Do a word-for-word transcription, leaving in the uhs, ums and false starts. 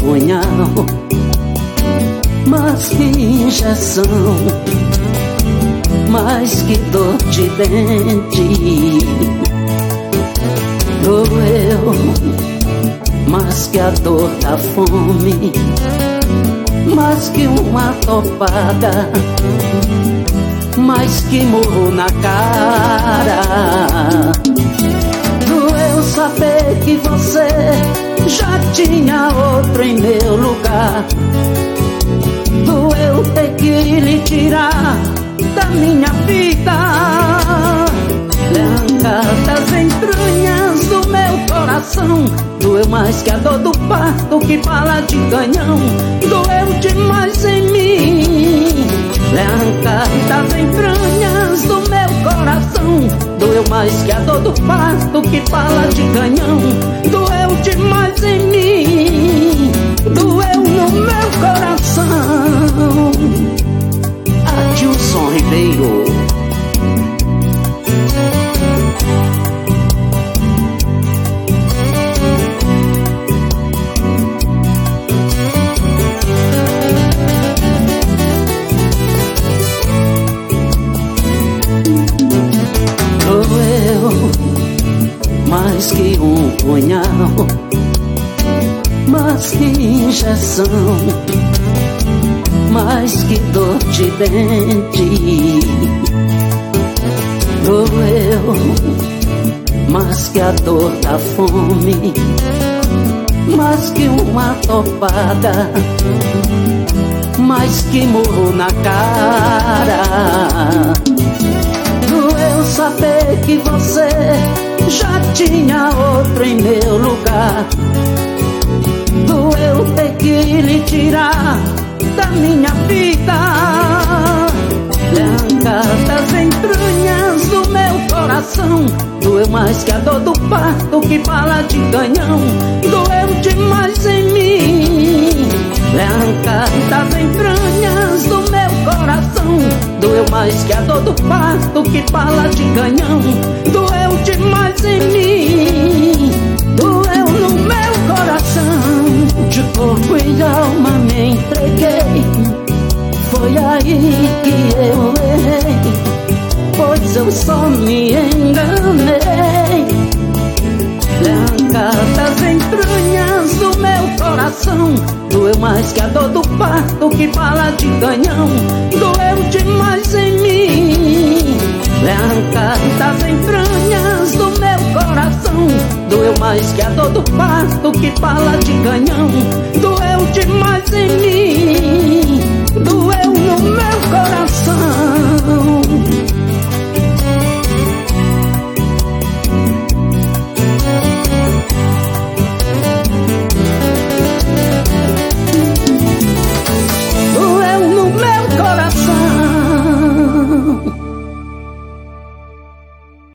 punhal, mas que injeção, mais que dor de dente. Doeu mais que a dor da fome, mais que uma topada, mais que murro na cara. Doeu saber que você já tinha outro em meu lugar. Doeu ter que lhe tirar da minha vida, arrancar das entranhas do meu coração. Doeu mais que a dor do parto, que bala de canhão. Doeu demais em mim, arrancar das entranhas do meu coração. Doeu mais que a dor do parto, que bala de canhão. Doeu demais em mim, doeu no meu coração. Adilson Ribeiro. Doeu mais que um punhal, mais que injeção, mais que dor de dente. Doeu mais que a dor da fome, mais que uma topada, mais que murro na cara. Doeu saber que você já tinha outro em meu lugar. Doeu ter que lhe tirar da minha vida, arrancar das entranhas do meu coração. Doeu mais que a dor do parto, que bala de canhão. Doeu demais em mim, arrancar das entranhas do meu coração. Doeu mais que a dor do parto, que bala de canhão. Doeu demais em mim, doeu no meu coração. De corpo e alma me entreguei, foi aí que eu errei, pois eu só me enganei. Arrancar das entranhas do meu coração. Doeu mais que a dor do parto, que bala de canhão. Doeu demais em mim, arrancar das entranhas do meu coração. Doeu mais que a dor do parto, que bala de canhão. Doeu demais em mim.